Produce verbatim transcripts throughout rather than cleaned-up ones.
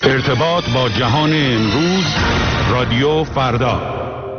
ارتباط با جهان امروز، رادیو فردا.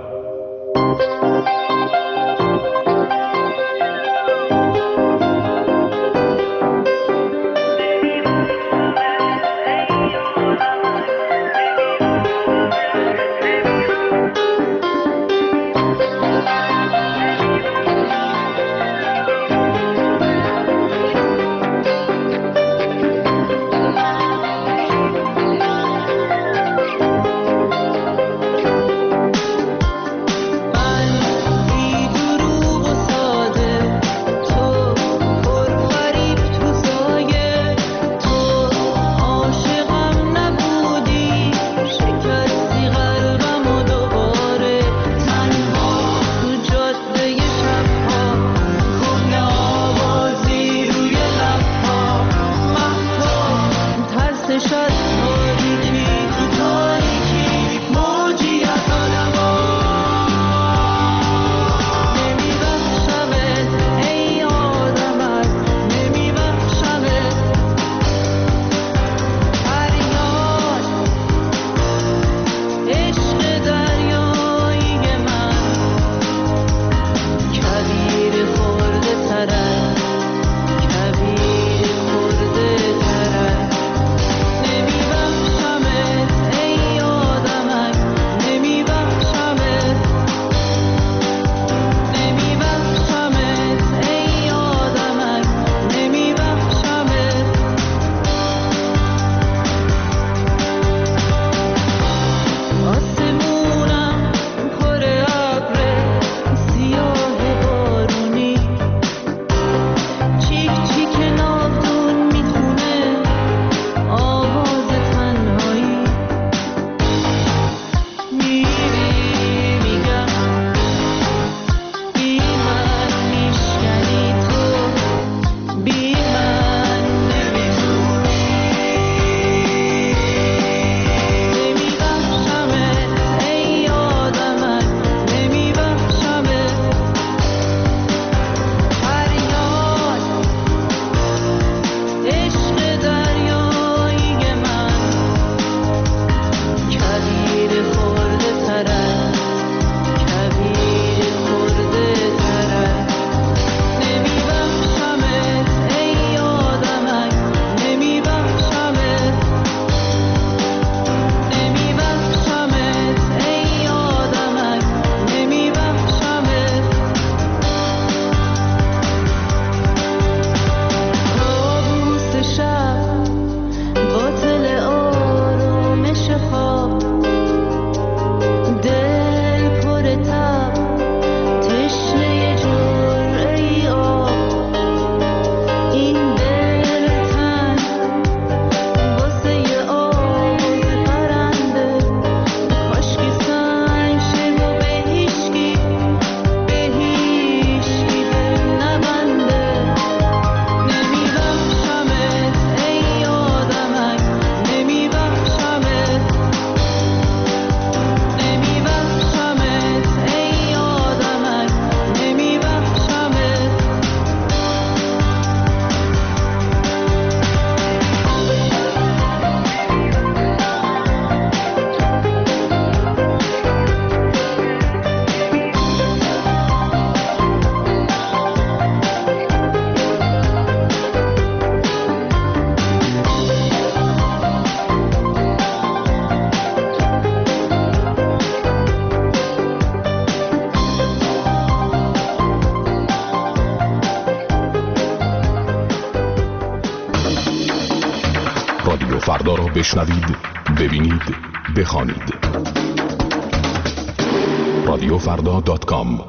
فردا را بشنوید، ببینید، بخوانید. رادیو فردا دات کام.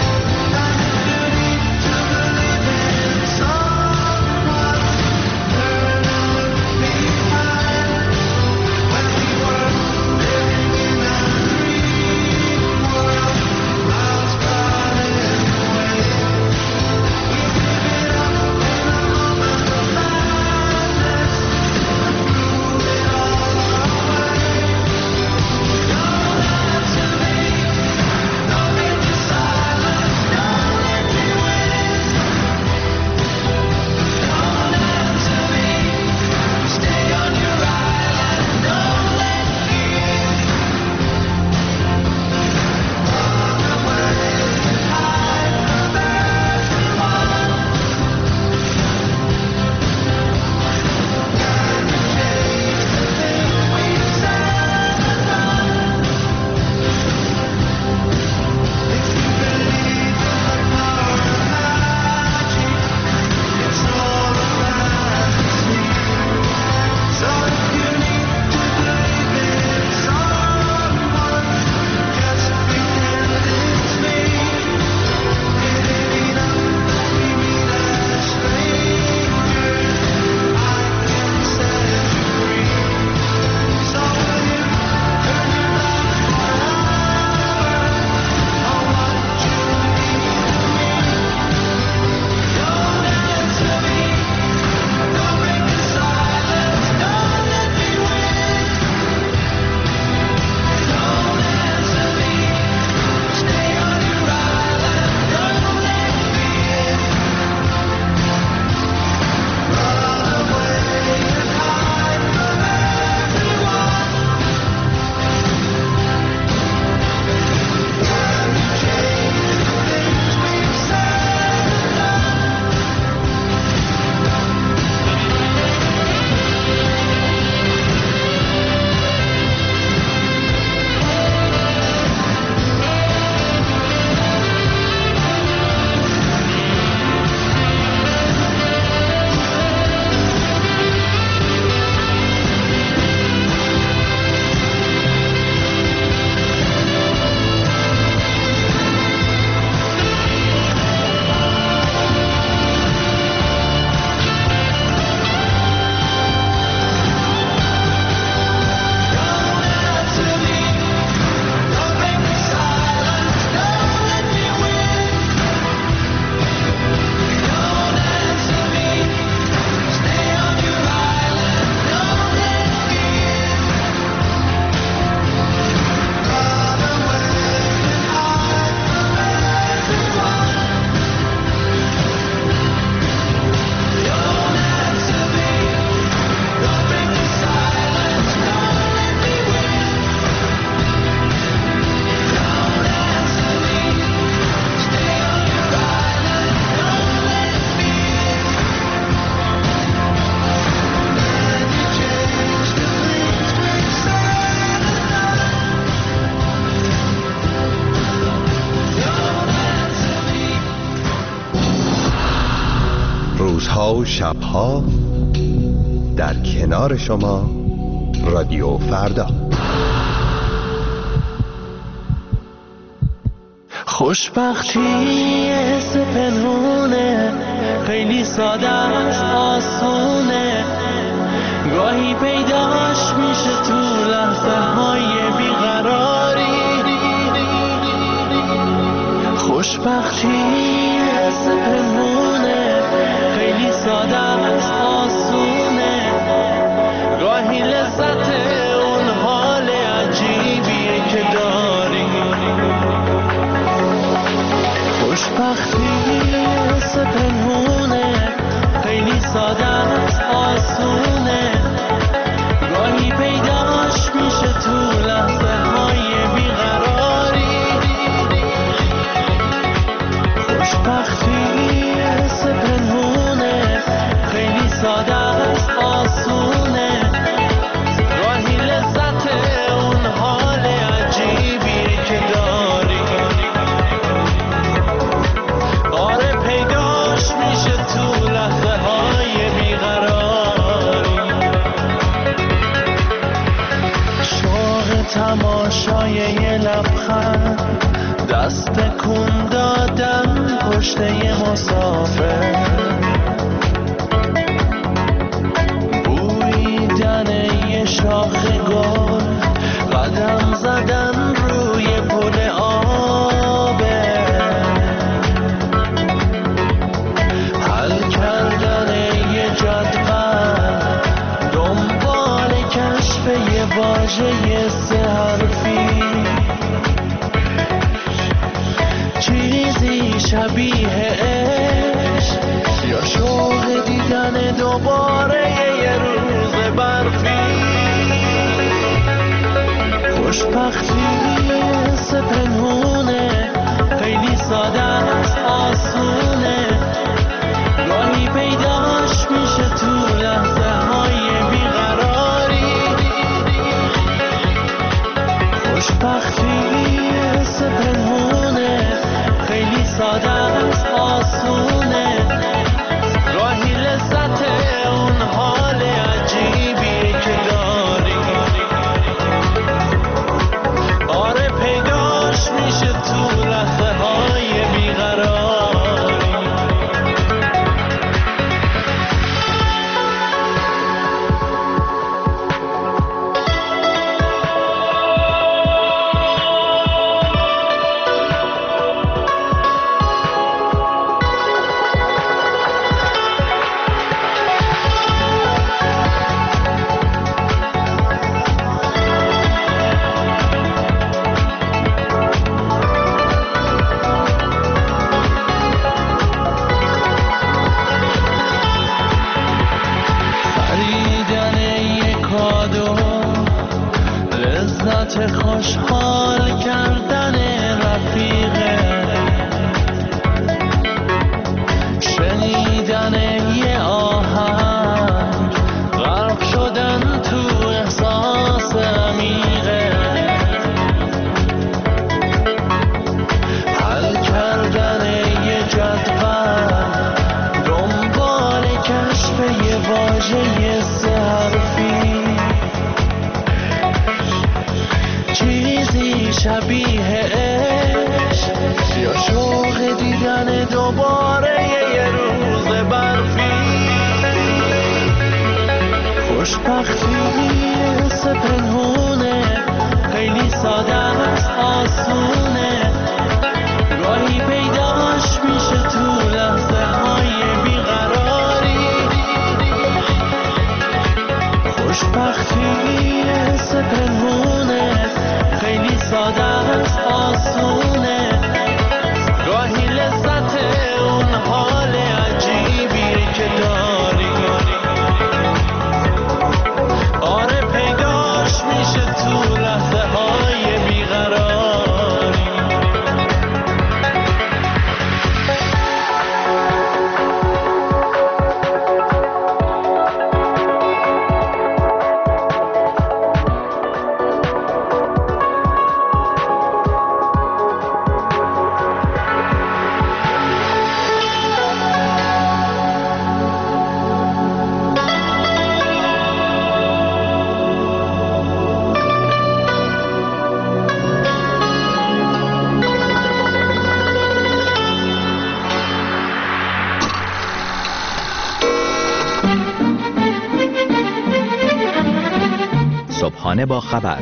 Some روزها و شبها در کنار شما رادیو فردا. خوشبختی حس پنهونه، خیلی ساده است، آسونه، گاهی پیداش میشه تو لحظه های بیقراری. خوشبختی حس پنهونه، خیلی ساده است، آسونه، گاهی لذت اون حال عجیبیه که داری. خوشبختی حس پنهونه، خیلی ساده است، آسونه، گاهی پیداش میشه تو لحظه های بیقراری. خوشبختی حس پنهونه، خیلی ساده است، آسونه، گاهی لذت اون حال عجیبی که داری. آره پیداش میشه تو لحظه های بیقراری. شوق تماشای یه لبخند، دست کن دادم پشت یه مسافر، بویدن یه شاخ گل، قدم زدن روی پل آبه، حل کردن یه جدول، دنبال کشف یه واژه سه حرفی، چیزی شبیه عشق یا شوق دیدن دوباره یه روز برفی. خوشبختی حس پنهونه، خیلی ساده است، آسونه، گاهی پیداش میشه تو لحظه های بیقراری. خوشبختی حس پنهونه، خیلی ساده است، آسونه، گاهی لذت اون حال عجیبی که داری. آره پیداش میشه تو لحظه های بیقراری. خوشحال کردن رفیقه، شنیدن یه آهنگ، غرق شدن تو احساس عمیقه، حل کردن یه جدول، دنبال کشف یه واژه سه حرفی، چیزی شبیه عشق یا شوق دیدن دوباره یه روز برفی. خوشبختی حس پنهونه، خیلی ساده است، آسونه، گاهی پیداش میشه تو لحظه های بیقراری. خوشبختی حس پنهونه، خیلی ساده است، آسونه، گاهی لذت اون حال عجیبی که داری. آره پیداش میشه تو لحظه های بیقراری. صبحانه با خبر،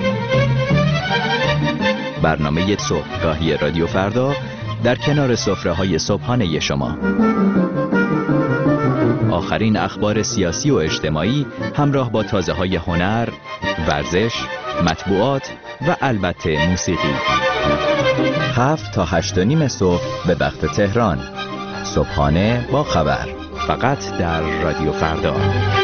برنامه صبحگاهی رادیو فردا در کنار سفره‌های صبحانه شما. آخرین اخبار سیاسی و اجتماعی همراه با تازه‌های هنر، ورزش، مطبوعات و البته موسیقی. هفت تا هشت و نیم صبح به وقت تهران. صبحانه با خبر، فقط در رادیو فردا.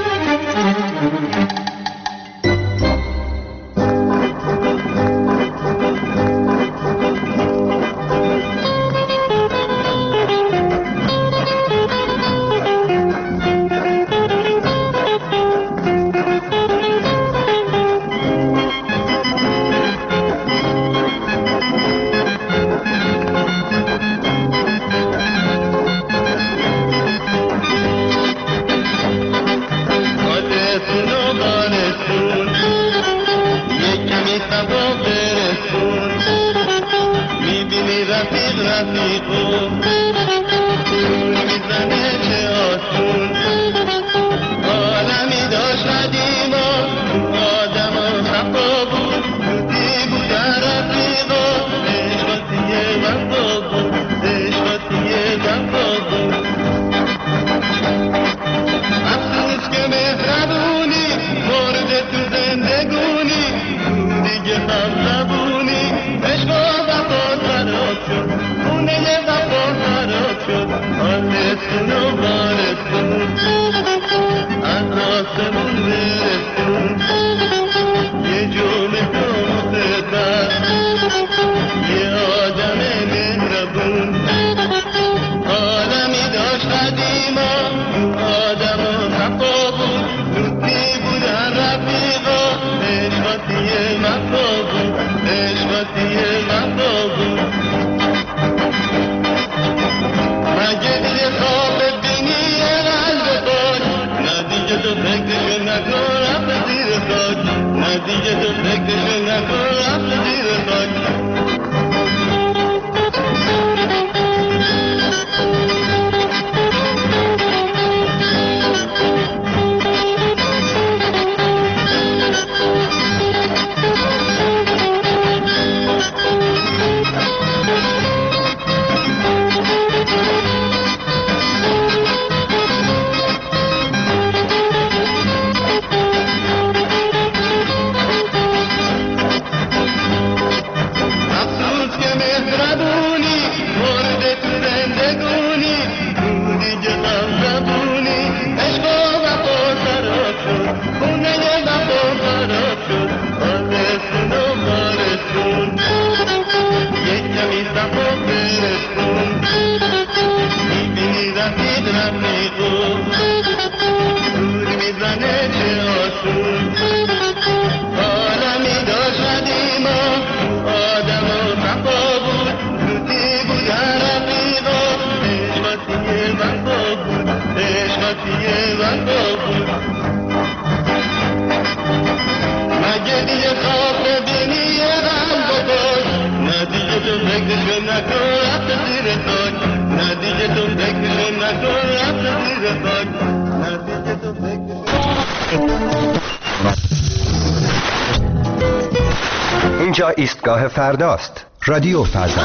اینجا ایستگاه فرداست. رادیو فردا.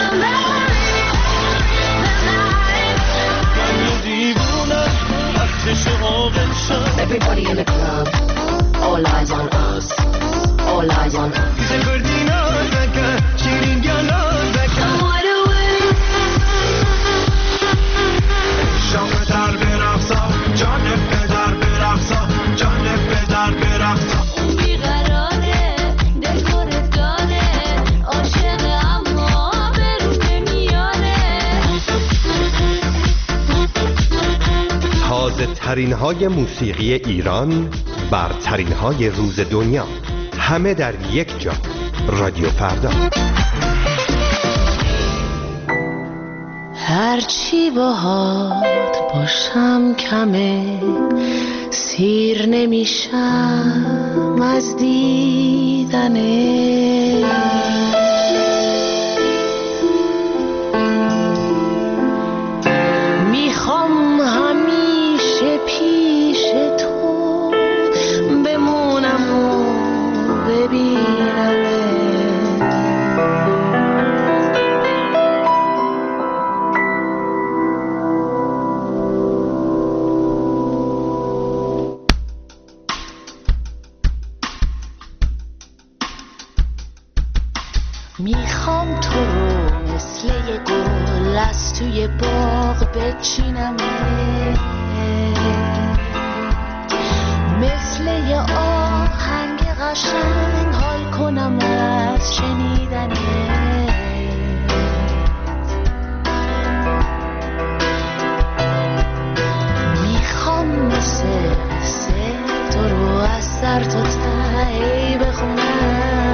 Everybody in the club, all eyes on us, all eyes on us. تازه ترین های موسیقی ایران، برترین های روز دنیا، همه در یک جا. رادیو فردا. هرچی باهات باشم کمه، سیر نمیشم از دیدنه. میخوام همیشه پیش تو بمونم و پس توی باغ بچینم، مثل یه آهنگ قشنگ حال کنم از شنیدنه. میخوام مثل قصه تو رو از سر تا ته بخونم،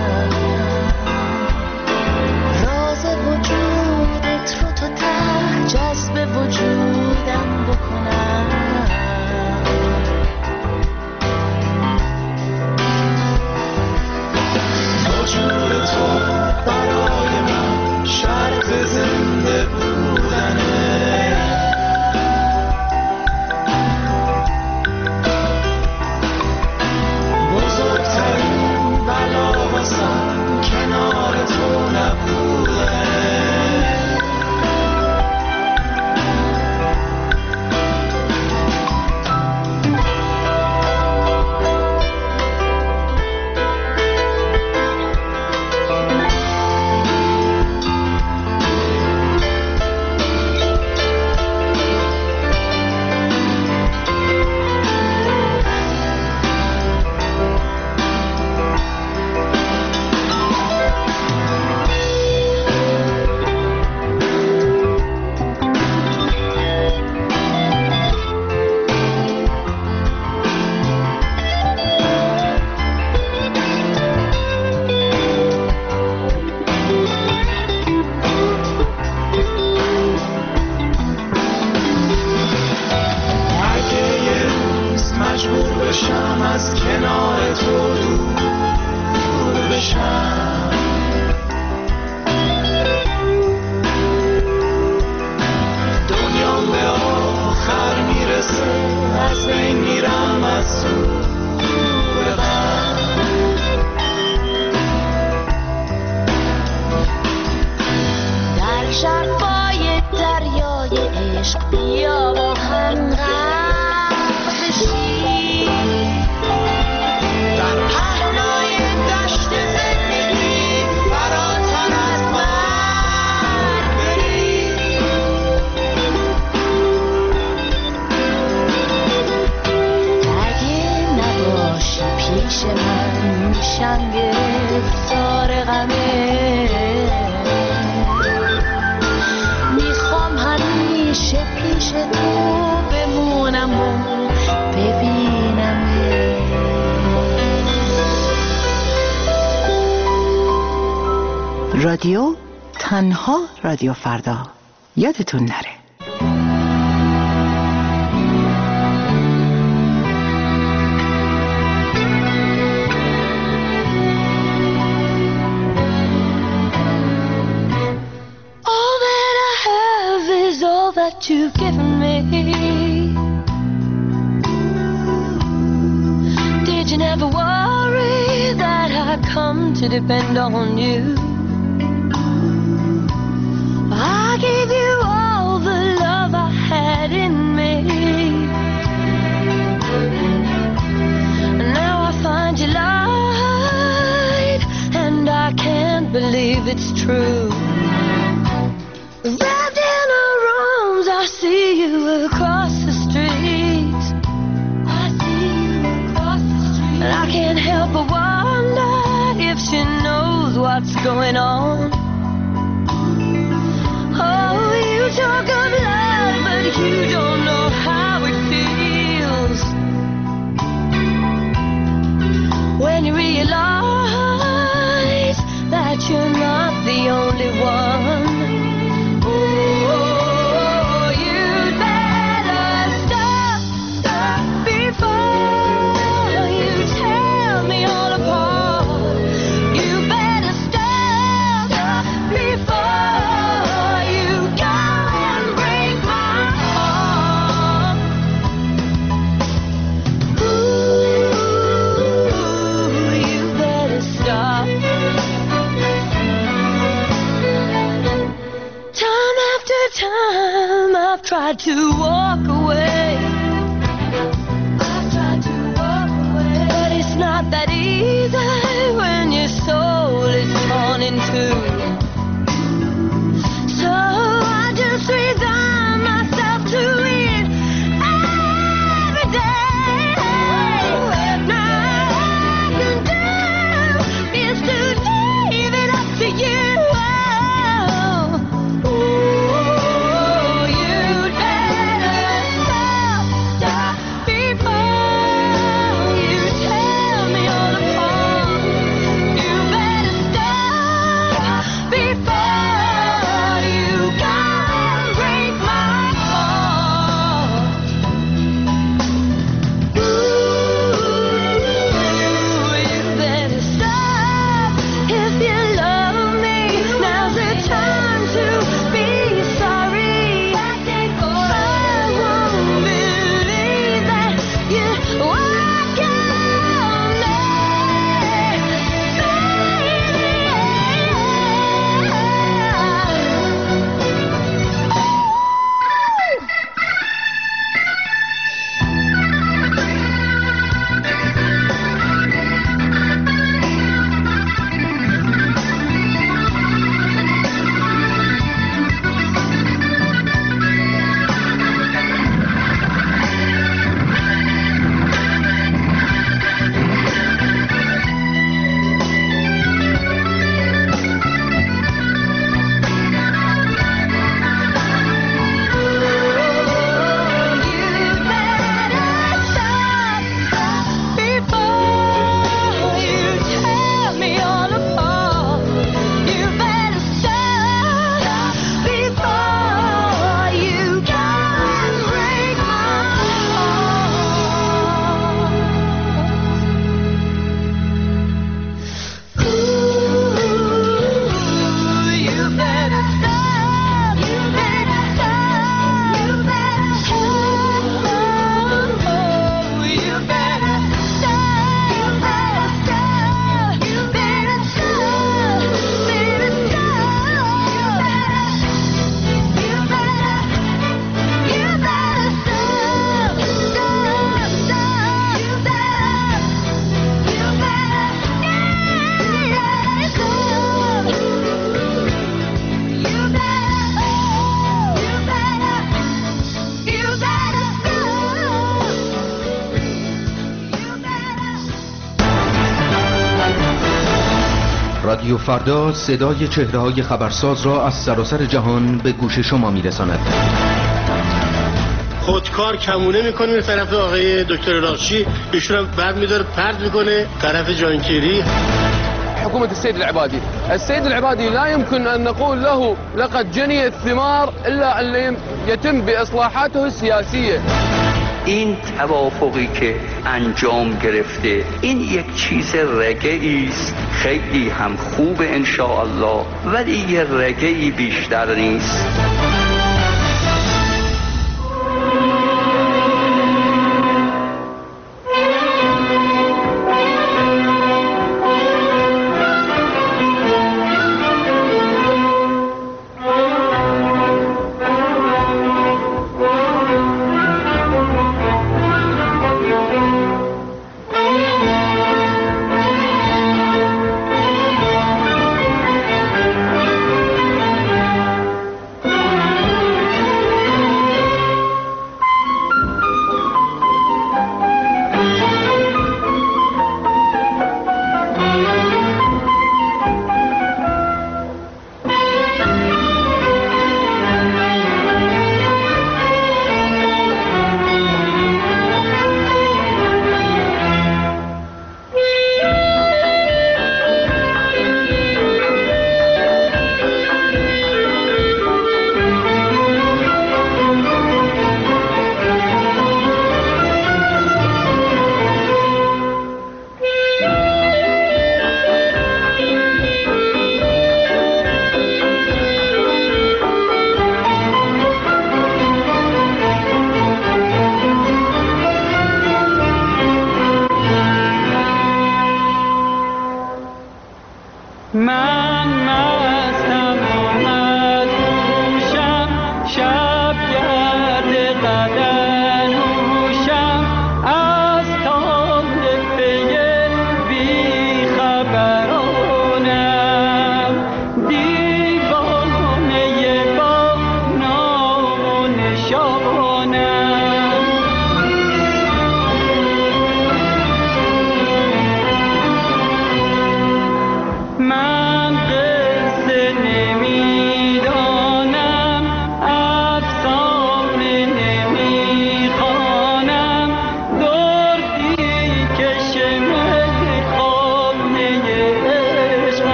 راز وجودت رو تا ته جذب وجودم بکنم. وجود تو برای من شرط زنده بودنه، بزرگترین بلا واسم کنار تو نبودنه. رادیو تنها رادیو فردا، یادتون نره. All that I have is all that you've given me. Did you never worry that I come to depend on you? I gave you all the love I had in me. Now I find you lied, and I can't believe it's true. Wrapped in her arms, I see you across the street. I see you across the street. And I can't help but wonder if she knows what's going on. Oh, you talk of love, but you don't know how it feels when you realize that you're not the only one. Oh, you'd better stop, stop before you tear me all apart. You better stop, stop before you go and break my heart. Ooh, you better stop. Time after time I've tried to walk away. I've tried to walk away, but it's not that easy when your soul is torn in two. So I رادیو فردا صدای چهره‌های خبرساز را از سراسر جهان به گوش شما می‌رساند. خودکار کمونه میکنه به طرف آقای دکتر راشی، ایشون هم بر میداره پرد میکنه طرف جانکیری. حكومة السيد العبادي السيد العبادي لا يمكن أن نقول له لقد جني الثمار إلا أن يتم بإصلاحاته السياسية. این توافقی که انجام گرفته این یک چیز رگه‌ای است، خیلی هم خوب ان شاء الله، ولی یه رگه‌ای بیشتر نیست.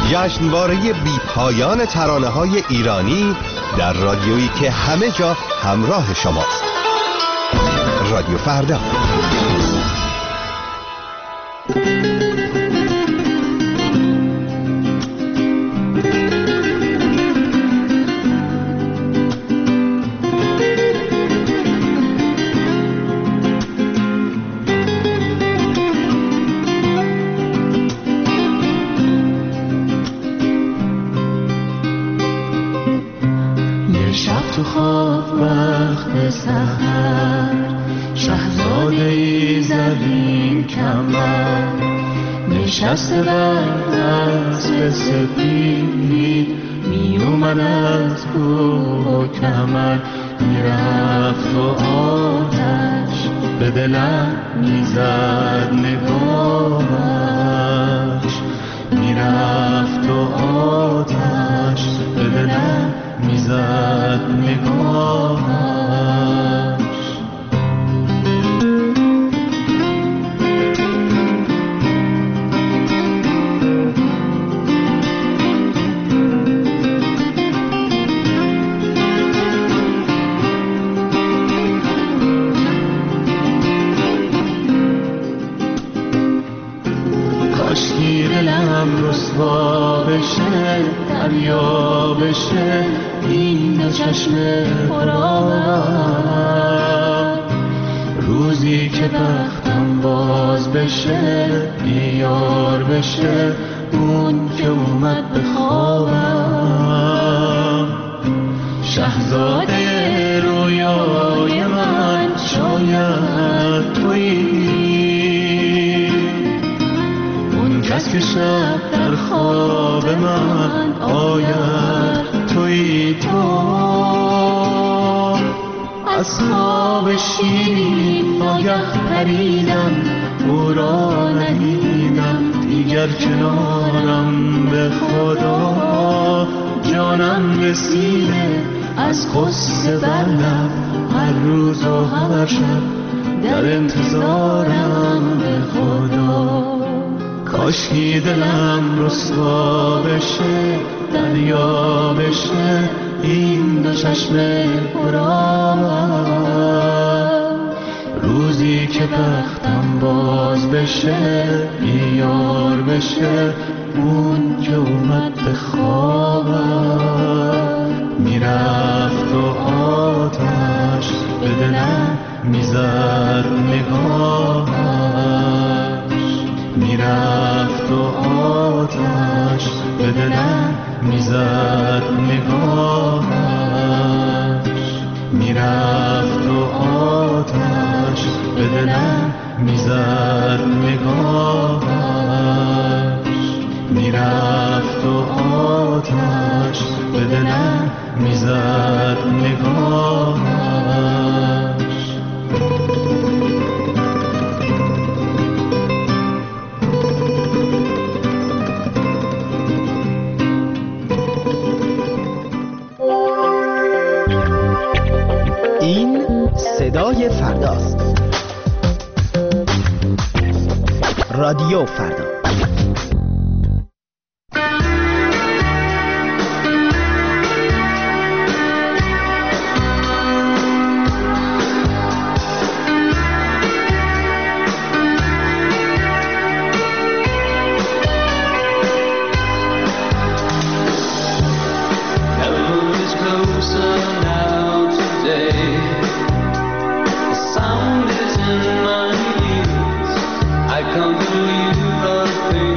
جشنواره بی پایان ترانه های ایرانی در رادیویی که همه جا همراه شماست. رادیو فردا. تو خواب وقت سحر شهزاده ای زلیل کمر نشسته بر اسب سپید می اومد از کوه و کمر میرفت و آتش به دلم میزد نگاهش میرفت و آتش به دلم میزد نگاهش کاشکی دلم رسوا بشه دریا بشه این دو چشم پرآب روزی که بختم باز بشه بیار بشه اون که اومد به خوابم شهزاده رویای من شاید تویی اون کس که شب در خواب من آید توی تو از خواب شیرین ناگه پریدم او را ندیدم دیگر کنارم به خدا جانم رسیده از قصه بر لب هر روز و هر شب در انتظارم به خدا کاشکی دلم رسوا بشه دریا بشه این دو چشم پرآب روزی که بختم باز بشه بیار بشه اون که اومد به خوابم میرفت و آتش به دلم میزد نگاهش میرفت و آتش به دلم میزد نگاهش میرفت و آتش به دلم میزد نگاهش میرفت و آتش به دلم میزد نگاهش این صدای فرداست. رادیو فردا. Come to you,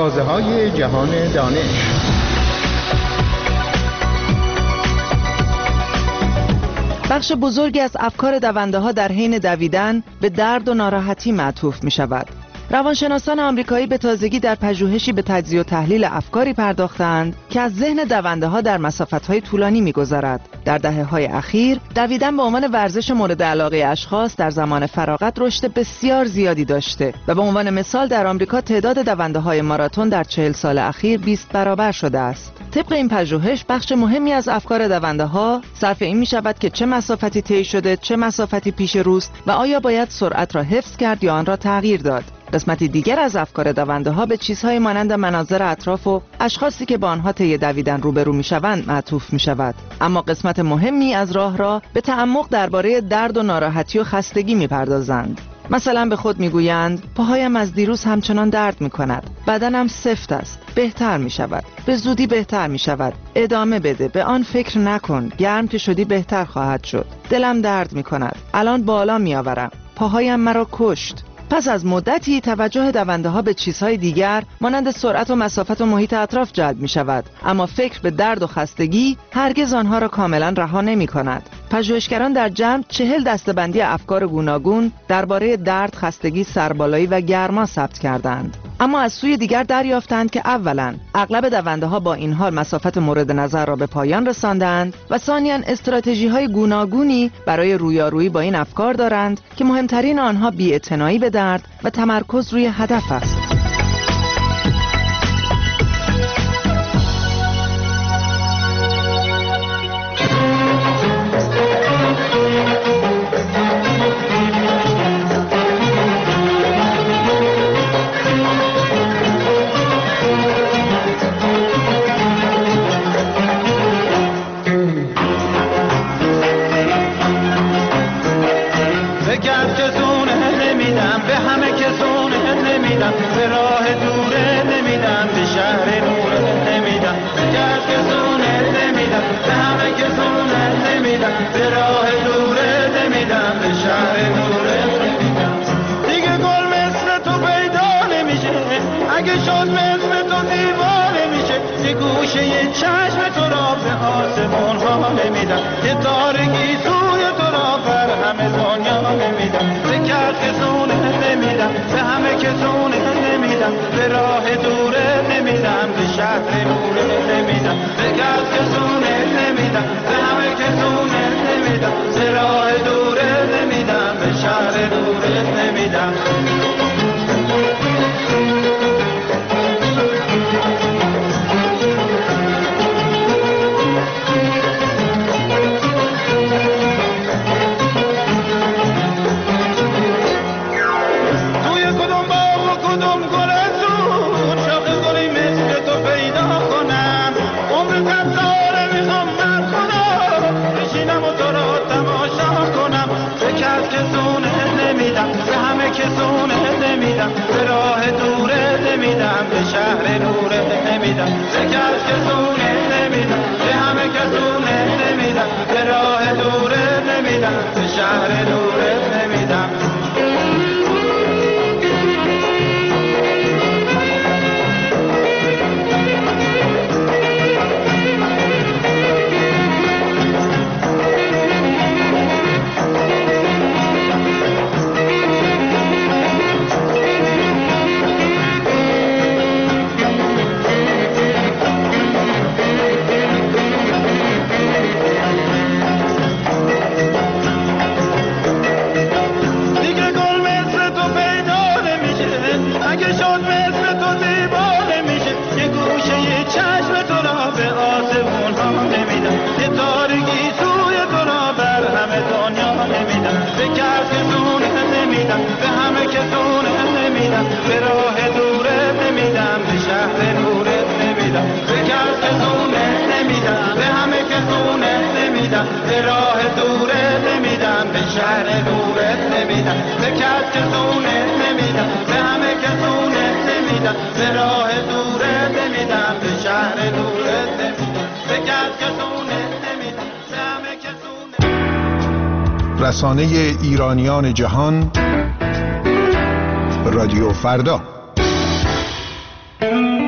سازه‌های جهان دانش. بخش بزرگی از افکار دونده‌ها در حین دویدن به درد و ناراحتی معطوف می شود. روانشناسان آمریکایی به تازگی در پژوهشی به تجزیه و تحلیل افکاری پرداختند که از ذهن دونده ها در مسافت‌های طولانی می‌گذرد. در دهه‌های اخیر دویدن به عنوان ورزش مورد علاقه اشخاص در زمان فراغت رشد بسیار زیادی داشته و به عنوان مثال در آمریکا تعداد دونده‌های ماراتون در چهل سال اخیر بیست برابر شده است. طبق این پژوهش بخش مهمی از افکار دونده‌ها صرف این می‌شود که چه مسافتی طی شده، چه مسافتی پیش روست و آیا باید سرعت را حفظ کرد یا آن را تغییر داد. قسمتی دیگر از افکار دونده‌ها به چیزهای مانند مناظر اطراف و اشخاصی که با آنها طی دویدن روبرو می‌شوند معطوف می‌شود. اما قسمت مهمی از راه را به تعمق درباره درد و ناراحتی و خستگی می‌پردازند. مثلا به خود میگویند پاهایم از دیروز همچنان درد می‌کند، بدنم سفت است، بهتر می‌شود، به زودی بهتر می‌شود، ادامه بده، به آن فکر نکن، گرم که شدی بهتر خواهد شد، دلم درد می‌کند، الان بالا می‌آورم، پاهایم مرا کشت. پس از مدتی توجه دونده‌ها به چیزهای دیگر مانند سرعت و مسافت و محیط اطراف جلب می شود، اما فکر به درد و خستگی هرگز آنها را کاملا رها نمی کند. پژوهشگران در جمع چهل دسته‌بندی افکار گوناگون درباره درد، خستگی، سربالایی و گرما ثبت کردند. اما از سوی دیگر دریافتند که اولا اغلب دونده‌ها با این حال مسافت مورد نظر را به پایان رساندند و ثانیاً استراتژی‌های گوناگونی برای رویارویی با این افکار دارند که مهمترین آنها بی‌اعتنایی به درد و تمرکز روی هدف است. به راه دوره نمیدم، به شهر نوره نمیدم، به کس که زونه نمیدم، به همه که زونه نمیدم، به راه دوره نمیدم، به شهر نوره نمیدم. دیگه گل مثل تو پیدا نمیشه، اگه شد مثل تو دیوانه میشه، یه گوشه یه چشم تو را به آسمون ها نمیدم، یه تارگی سوی تو را بر همه دنیا نمیدم، به کس که زونه نمیدم، به همه که زونه نمیدم، به راه دوره نمیدم، به شهر نوره نمیدم، به کس که زونه نمیدم، به همه که زونه نمیدم، به راه دوره نمیدم، به شهر نوره نمیدم. به راه دوره نمیدم، به شهر نوره نمیدم، به کس که زونه نمیدم، به همه که زونه نمیدم، به راه دوره نمیدم، به شهر نوره نمیدم. به راه دوره نمیدم، به شهر نوره نمیدم، به کس که زونه نمیدم، به همه که زونه نمیدم، به راه دوره نمیدم، به شهر نوره نمیدم، به کس که زونه نمیدم، به همه که زونه نمیدم، به راه دوره نمیدم، به شهر نوره نمیدم، به کس که زونه نمیدم، به همه که زونه. رسانه ایرانیان جهان، رادیو فردا.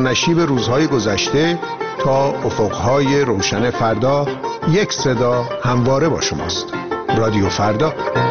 نشیب روزهای گذشته تا افقهای روشن فردا، یک صدا همواره با شماست. رادیو فردا.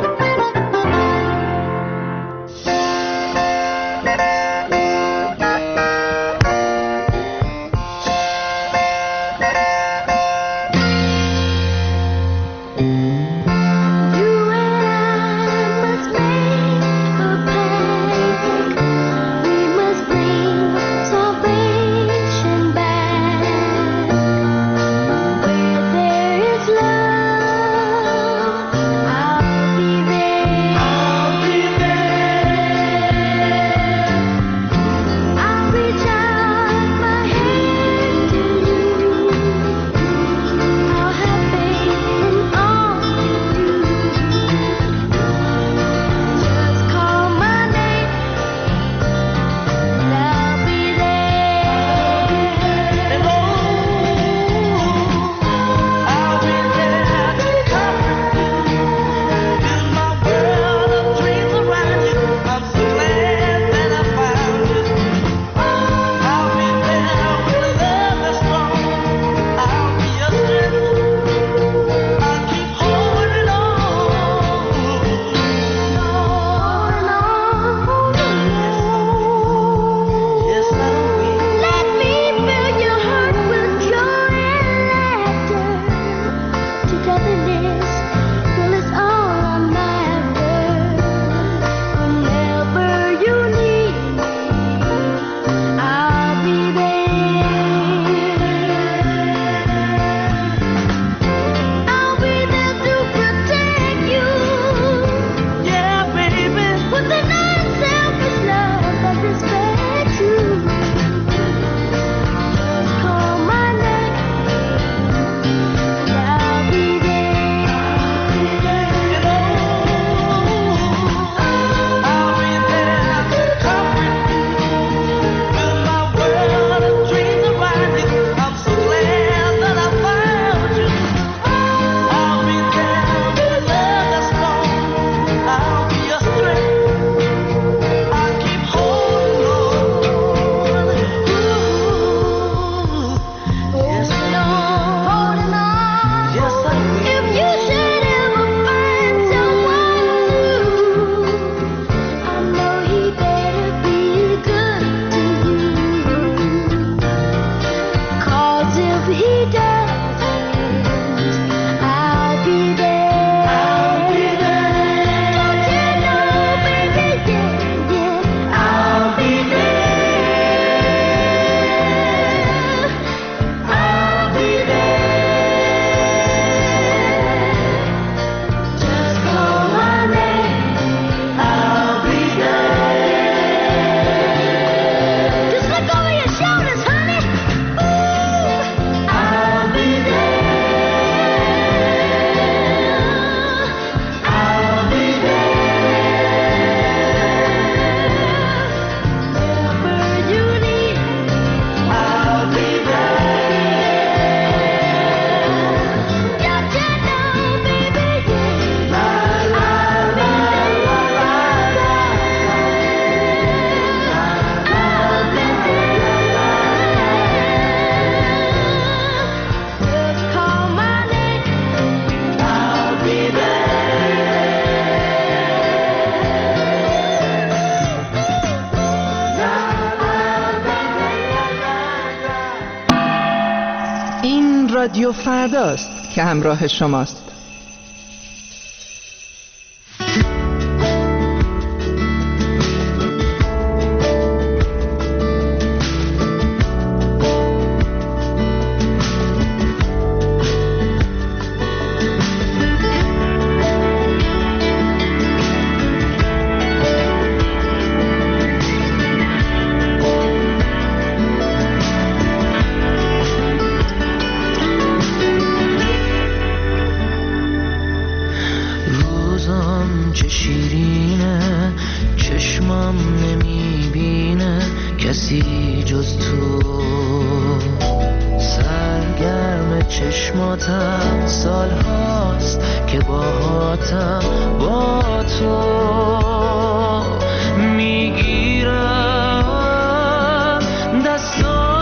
رادیو فرداست که همراه شماست. میگیرم دستان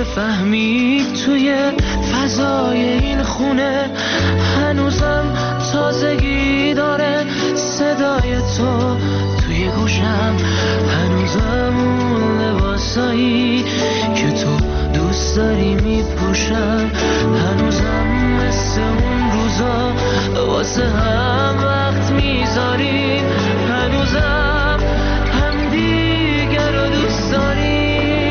بفهمید توی فضای این خونه هنوزم تازگی داره صدای تو توی گوشم، هنوزم اون لباسایی که تو دوست داری میپوشم، هنوزم مثل اون روزا واسه هم وقت میذاریم، هنوزم هم دیگر رو دوست داریم.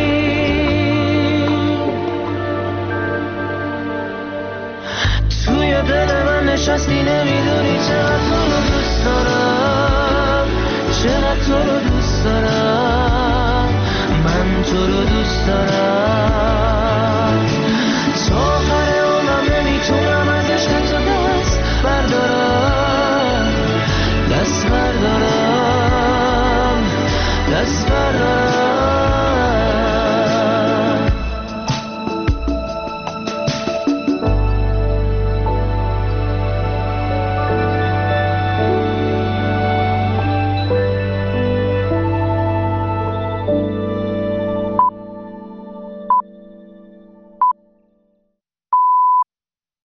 توی دل من نشستی نمیدونی چقدر تو رو دوست دارم، چقدر تو رو دوست دارم، من تو رو دوست دارم.